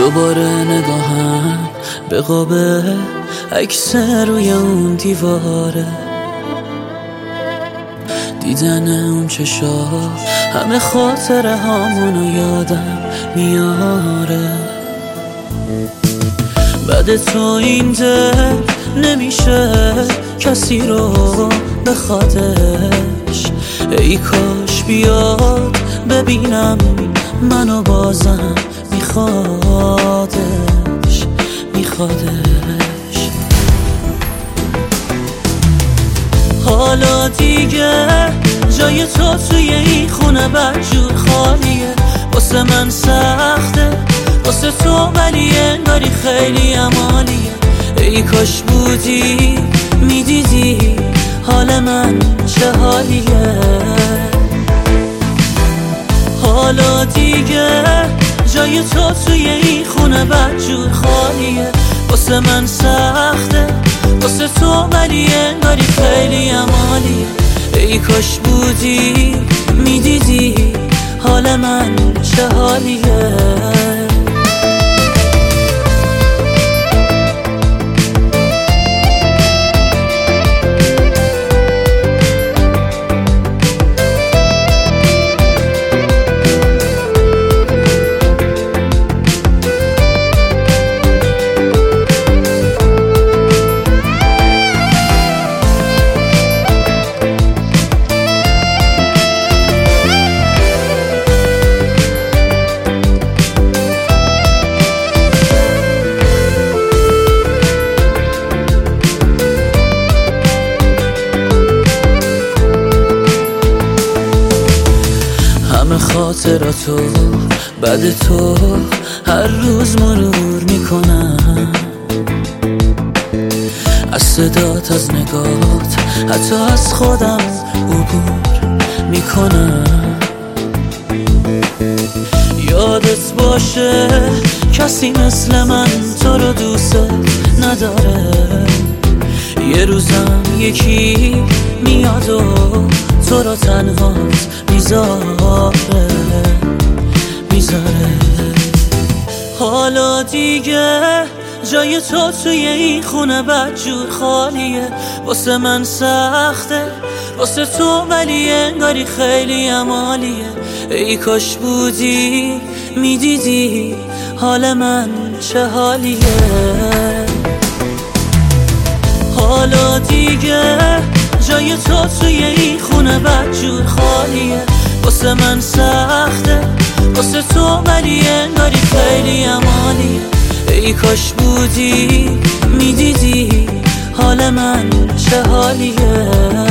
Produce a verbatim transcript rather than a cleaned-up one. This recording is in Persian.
دوباره نگاهم به قاب عکس روی اون دیواره، دیدن اون چشا همه خاطره هامونو یادم میاره. بعد تو این دل نمیشه کسی رو بخوادش، ای کاش بیاد ببینم منو بازم میخوادش میخوادش. حالا دیگه جای تو توی این خونه بدجور خالیه، واسه من سخته واسه تو ولی انگاری خیلی عمالیه. ای کاش بودی میدیدی حال من چه حالیه. حالا دیگه جای تو توی این خونه بدجور خالیه، واسه من سخته واسه تو ولی انگاری خیلی عمالیه. ای کاش بودی میدیدی حال من چه حالیه. خاطراتو بعد تو هر روز مرور میکنم، از صدات از نگات حتی از خودم عبور میکنم. یادت باشه کسی مثل من تو رو دوست نداره، یه روزم یکی میاد و تو رو تنهات میذاره میذاره. حالا دیگه جای تو توی این خونه بدجور خالیه، واسه من سخته واسه تو ولی انگاری خیلی عمالیه. ای کاش بودی میدیدی حال من چه حالیه. حالا دیگه جای تو توی این خونه بدجور خالیه، واسه من سخته واسه تو ولی انگاری خیلی عمالیه. ای کاش بودی میدیدی حال من چه حالیه.